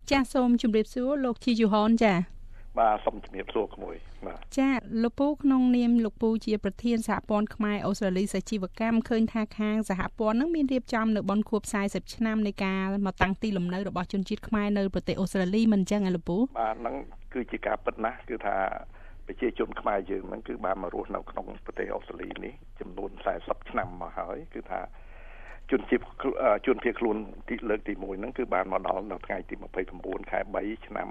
ចាសសូមជម្រាបសួរលោកជីយូហនចាបាទសូមជម្រាបសួរក្មួយបាទចាលោកពូក្នុងនាមលោកពូជាប្រធានសហព័ន្ធខ្មែរអូស្ត្រាលីសាជីវកម្មឃើញថាខាងសហព័ន្ធនឹងមានរៀបចំនៅបុណ្យខួប40ឆ្នាំនៃការមកតាំងទីលំនៅរបស់ជនជាតិខ្មែរនៅប្រទេសអូស្ត្រាលីមិនអញ្ចឹងលោកពូបាទហ្នឹងគឺជាការពិតណាស់គឺថាប្រជាជនខ្មែរយើងហ្នឹងគឺបានមករស់នៅក្នុងប្រទេសអូស្ត្រាលីនេះចំនួន40ឆ្នាំមកហើយគឺថាជនភៀសខ្លួនទីលើកទី1ហ្នឹងគឺបានមកដល់នៅថ្ងៃទី29ខែ3ឆ្នាំ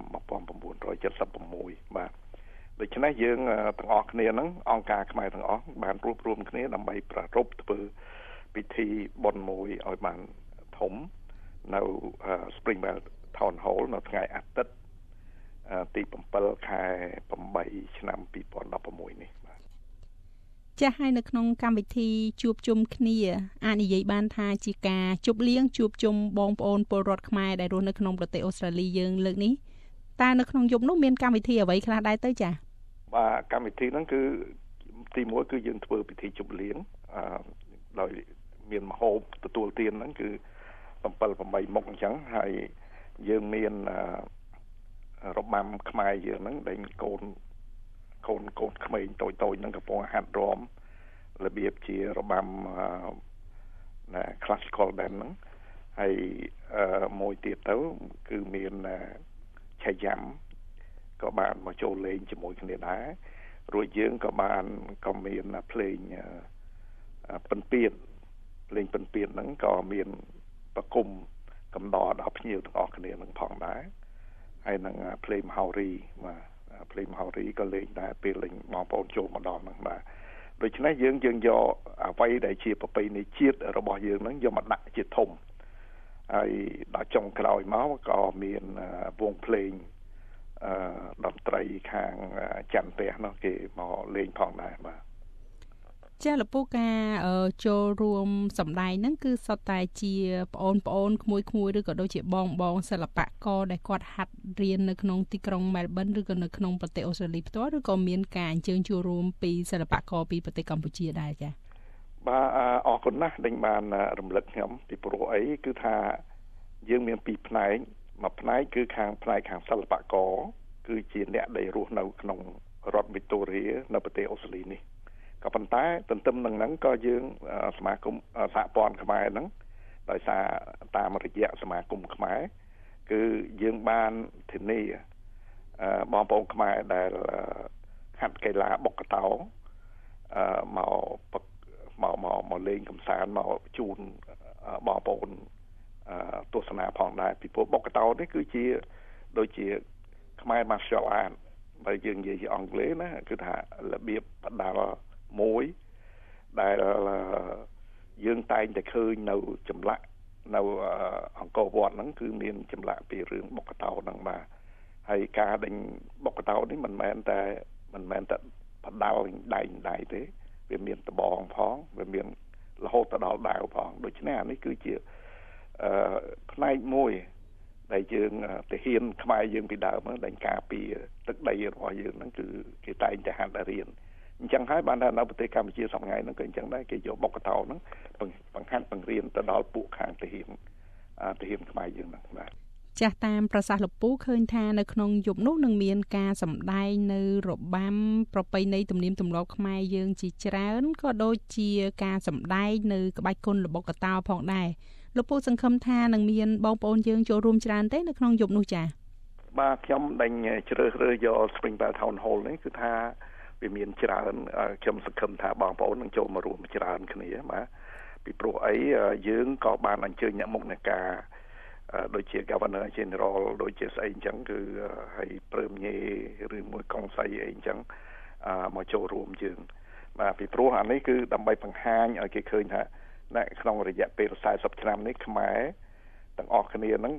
1976បាទដូច្នេះយើងទាំងអស់គ្នាហ្នឹងអង្គការខ្មែរទាំងអស់បានរួបរวมគ្នាដើម្បីប្រារព្ធធ្វើពិធីបុណ្យមួយឲ្យបានធំនៅ Springvale Town Hall នៅថ្ងៃអាទិត្យទី7ខែ8ឆ្នាំ2016នេះចាស់ហើយនៅក្នុងកម្មវិធីជួបជុំគ្នាអាចនិយាយបានថាជាការជប់លៀងជួបជុំបងប្អូនពលរដ្ឋខ្មែរដែលរស់នៅក្នុងប្រទេសអូស្ត្រាលីយើងលើកនេះតើនៅក្នុងយប់នោះមានកម្មវិធីអ្វីខ្លះដែរទៅចា៎បាទកម្មវិធីហ្នឹងគឺទី1គឺយើងធ្វើពិធីជប់លៀងដោយមានម្ហូបទទួលទានហ្នឹងគឺ7-8មុខអញ្ចឹងហើយយើងមានរបាំខ្មែរយើងហ្នឹងដែលកូនក្មេងតូចហ្នឹងកំពុងហាត់រាំរបៀបជារបាំclassical dance ហ្នឹងហើយមួយទៀតទៅគឺមានឆាយ៉ាំក៏បានមកចូលលេងជាមួយគ្នាដែររួចយើងក៏មានភ្លេងពិណពាទ្យហ្នឹងក៏មានប្រគំកំដរដល់ភ្ញៀវទាំងអស់គ្នានឹងផងដែរហើយនឹងភ្លេងមហោរីបាទភ្លេងមហោរីក៏លេងដែរពេលលេងបងប្អូនចូលមកដល់ហ្នឹងបាទដូច្នេះយើងយកអ្វីដែលជាប្រពៃណីជាតិរបស់យើងហ្នឹងយកមកដាក់ជាធំហើយដល់ចុងក្រោយមកក៏មានវងភ្លេងតន្ត្រីខាងច័ន្ទផ្ទះនោះគេមកលេងផងដែរបាទចាលពូការចូលរួមសម្ដែងហ្នឹងគឺសុទ្ធតែជាប្អូនក្មួយឬក៏ដូចជាបងសិល្បករដែលគាត់ហាត់រៀននៅក្នុងទីក្រុង Melbourne ឬក៏នៅក្នុងប្រទេសអូស្ត្រាលីផ្ទាល់ឬក៏មានការអញ្ជើញចូលរួមពីសិល្បករពីប្រទេសកម្ពុជាដែរចាបាទអរគុណណាស់ដែលបានរំលឹកខ្ញុំពីព្រោះអីគឺថាយើងមានពីរផ្នែកមួយផ្នែកគឺផ្នែកខាងសិល្បករគឺជាអ្នកដែលរស់នៅក្នុងរដ្ឋ Victoria នៅប្រទេសអូស្ត្រាលីនេះក៏ប៉ុន្តែទន្ទឹមនឹងហ្នឹងក៏យើងសមាគមសហព័ន្ធខ្មែរហ្នឹងដោយសារតាមរយៈសមាគមខ្មែរគឺយើងបានធានាបងប្អូនខ្មែរដែលហាត់កីឡាបុកកតោមកលេងកម្សាន្តមកជូនបងប្អូនទស្សនាផងដែរពីព្រោះបុកកតោនេះគឺជាដូចជាខ្មែរ martial art បើយើងនិយាយជាអង់គ្លេសណាគឺថារបៀបបដាល់មួយដែលយើងតែងតែឃើញនៅចម្លាក់នៅអង្គរវត្តហ្នឹងគឺមានចម្លាក់ពីរឿងបុកកតោហ្នឹងបាទហើយការដេញបុកកតោនេះមិនមែនតែបដាល់ដៃទេវាមានដបងផងវាមានរហូតទៅដល់ដាវផងដូច្នេះអានេះគឺជាផ្នែកមួយដែលយើងទាហានខ្មែរយើងពីដើមដែលការពារទឹកដីរបស់យើងហ្នឹងគឺគេតែងតែហាត់រៀនអញ្ចឹងហើយបានថានៅប្រទេសកម្ពុជាសប្តាហ៍ហ្នឹងក៏អញ្ចឹងដែរគេយកបុកកតោហ្នឹងបង្ហាត់បង្រៀនទៅដល់ពួកខាងទាហានខ្មែរយើងហ្នឹងបាទចាស់តាមប្រសាសន៍លោកពូឃើញថានៅក្នុងយប់នោះនឹងមានការសម្ដែងនៅរបាំប្រពៃណីទំនៀមទម្លាប់ខ្មែរយើងជាច្រើនក៏ដូចជាការសម្ដែងនៅក្បាច់គុនល្បុក្កតោផងដែរលោកពូសង្ឃឹមថានឹងមានបងប្អូនយើងចូលរួមច្រើនទេនៅក្នុងយប់នោះចា៎បាទខ្ញុំដេញជ្រើសរើសយក Springvale Town Hall នេះគឺថាវាមានច្រើនខ្ញុំសង្ឃឹមថាបងប្អូននឹងចូលមករួមច្រើនគ្នាបាទពីព្រោះអីយើងក៏បានអញ្ជើញអ្នកមុខអ្នកការដូចជា Governor General ដូចជាស្អីអញ្ចឹងគឺហើយព្រឹមញេឬមួយកុងសីអីអញ្ចឹងមកចូលរួមយើងបាទពីព្រោះអានេះគឺដើម្បីបង្ហាញឲ្យគេឃើញថានៅក្នុងរយៈពេល40ឆ្នាំនេះខ្មែរទាំងអស់គ្នាហ្នឹង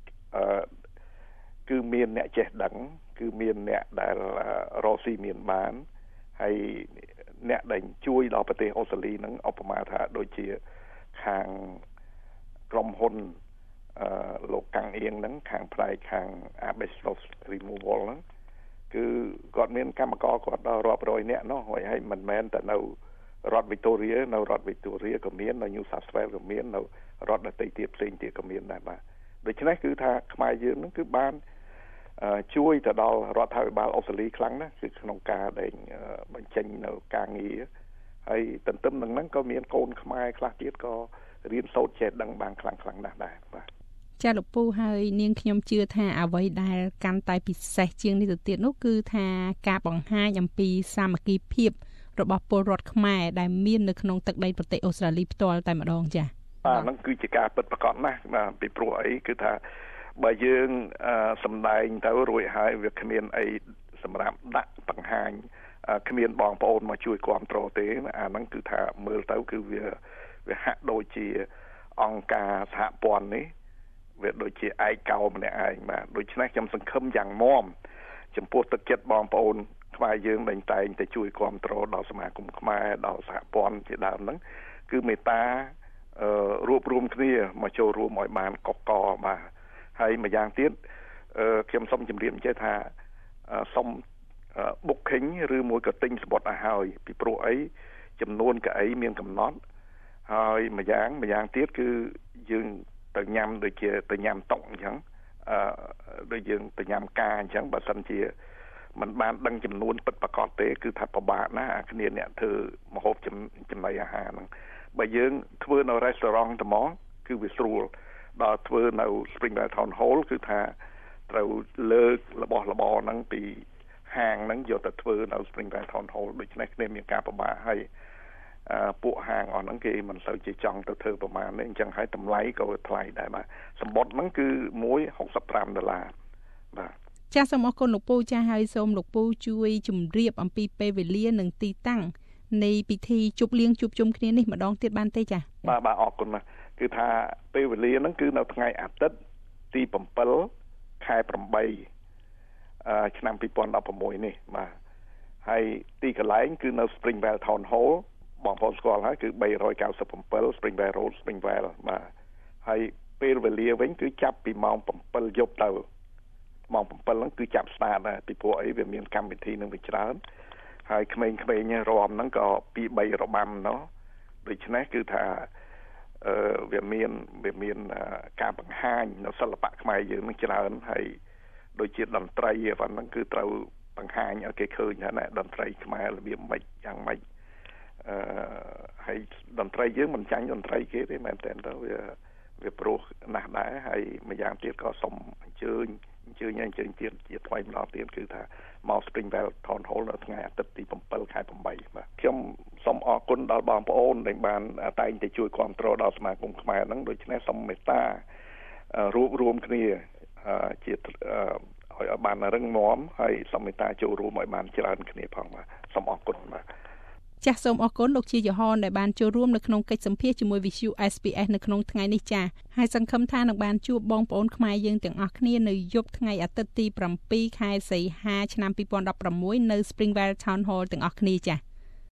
គឺមានអ្នកចេះដឹងគឺមានអ្នកដែលរកស៊ីមានបានហើយអ្នកដែលជួយដល់ប្រទេសអូស្ត្រាលីហ្នឹងឧបមាថាដូចជាខាងក្រុមហ៊ុនលោកកាំងអៀងហ្នឹងខាងផ្នែកខាង asbestos removal ហ្នឹងគឺគាត់មានកម្មករគាត់ដល់រាប់រយនាក់នោះហើយមិនមែនតែនៅរដ្ឋ Victoria នៅរដ្ឋ Victoria ក៏មាននៅ New South Wales ក៏មាននៅរដ្ឋដទៃទៀតផ្សេងទៀតក៏មានដែរបាទដូច្នេះគឺថាខ្មែរយើងហ្នឹងគឺបានជួយទៅដល់រដ្ឋាភិបាលអូស្ត្រាលីខ្លាំងណាស់គឺក្នុងការដែលបញ្ចេញនៅការងារហើយទន្ទឹមនឹងហ្នឹងក៏មានកូនខ្មែរខ្លះទៀតក៏រៀនសូត្រចេះដឹងបានខ្លាំងណាស់ដែរបាទចាលោកពូហើយនាងខ្ញុំជឿថាអ្វីដែលកាន់តែពិសេសជាងនេះទៅទៀតនោះគឺថាការបង្ហាញអំពីសាមគ្គីភាពរបស់ពលរដ្ឋខ្មែរដែលមាននៅក្នុងទឹកដីប្រទេសអូស្ត្រាលីផ្ទាល់តែម្ដងចាបាទហ្នឹងគឺជាការពិតប្រាកដណាស់បាទពីព្រោះអីគឺថាបើយើងសម្ដែងទៅរួចហើយវាគ្មានអីសម្រាប់ដាក់បង្ហាញគ្មានបងប្អូនមកជួយគ្រប់គ្រងទេអាហ្នឹងគឺថាមើលទៅគឺវាហាក់ដូចជាអង្គការសហព័ន្ធនេះវាដូចជាឯកកោម្នាក់ឯងបាទដូច្នេះខ្ញុំសង្ឃឹមយ៉ាងមាំចំពោះទឹកចិត្តបងប្អូនខ្មែរយើងដែលតែងតែជួយគ្រប់គ្រងដល់សមាគមខ្មែរដល់សហព័ន្ធជាដើមហ្នឹងគឺមេត្តារួបរวมគ្នាមកចូលរួមឲ្យបានកកបាទហើយម្យ៉ាងទៀតខ្ញុំសូមជម្រាបចេះថាសូម booking ឬមួយក៏ទិញសំបុត្រឲ្យហើយពីព្រោះអីចំនួនកៅអីមានកំណត់ហើយម្យ៉ាងទៀតគឺយើងទៅញ៉ាំដូចជាទៅញ៉ាំតុកអញ្ចឹងដូចយើងទៅញ៉ាំការអញ្ចឹងបើសិនជាมันបានដឹងចំនួនពិតប្រាកដទេគឺថាពិបាកណាស់អាគ្នាអ្នកធ្វើម្ហូបចំណីអាហារហ្នឹងបើយើងធ្វើនៅ restaurant ត្មងគឺវាស្រួលដល់ធ្វើនៅ Springvale Town Hall គឺថាត្រូវលើករបស់របរហ្នឹងពីហាងហ្នឹងយកទៅធ្វើនៅ Springvale Town Hall ដូច្នេះគ្នាមានការពិបាកហើយពួកហាងអស់ហ្នឹងគេមិនសូវជាចង់ទៅធ្វើប្រមាណទេអញ្ចឹងហើយតម្លៃក៏ថ្លៃដែរបាទសម្បត្តិហ្នឹងគឺ$65បាទចាសសូមអរគុណលោកពូចាសហើយសូមលោកពូជួយជម្រាបអំពីពេលវេលានិងទីតាំងនៃពិធីជប់លៀងជួបជុំគ្នានេះម្ដងទៀតបានទេចាបាទអរគុណណាស់គឺថាពេលវេលាហ្នឹងគឺនៅថ្ងៃអាទិត្យទី7ខែ8ឆ្នាំ2016នេះបាទហើយទីកន្លែងគឺនៅ Springvale Town Hall បងប្អូនស្គាល់ហើយគឺ397 Springvale Road Springvale បាទហើយពេលវេលាវិញគឺចាប់ពីម៉ោង7យប់ទៅម៉ោង7ហ្នឹងគឺចាប់ស្តាតដែរពីព្រោះអីវាមានកម្មវិធីនឹងវាច្រើនហើយក្មេងៗរំហ្នឹងក៏2-3របាំเนาะដូច្នេះគឺថាវាមានការបង្ហាញនៅសិល្បៈខ្មែរយើងនឹងច្រើនហើយដូចជាតន្ត្រីហ្នឹងគឺត្រូវបង្ហាញឲ្យគេឃើញថាតន្ត្រីខ្មែររបៀបម៉េចយ៉ាងម៉េចហើយតន្ត្រីយើងមិនចាញ់តន្ត្រីគេទេមែនតើទៅវាព្រោះណាស់ដែរហើយម្យ៉ាងទៀតក៏សូមអញ្ជើញទៀតជាថ្មីម្ដងទៀតគឺថាមក Springvale Town Hall នៅថ្ងៃអាទិត្យទី7ខែ8បាទខ្ញុំសូមអរគុណដល់បងប្អូនដែលបានតែងតែជួយគ្រប់គ្រងដល់សមាគមខ្មែរហ្នឹងដូច្នេះសូមមេត្តារួបរวมគ្នាជាឲ្យបានរឹងមាំហើយសូមមេត្តាចូលរួមឲ្យបានច្រើនគ្នាផងបាទសូមអរគុណបាទចាសសូមអរគុណលោកជាយហនដែលបានចូលរួមនៅក្នុងកិច្ចសម្ភាសជាមួយ VTV SBS នៅក្នុងថ្ងៃនេះចាហើយសង្ឃឹមថានឹងបានជួបបងប្អូនខ្មែរយើងទាំងអស់គ្នានៅយប់ថ្ងៃអាទិត្យទី7ខែសីហាឆ្នាំ2016នៅ Springvale Town Hall ទាំងអស់គ្នាចា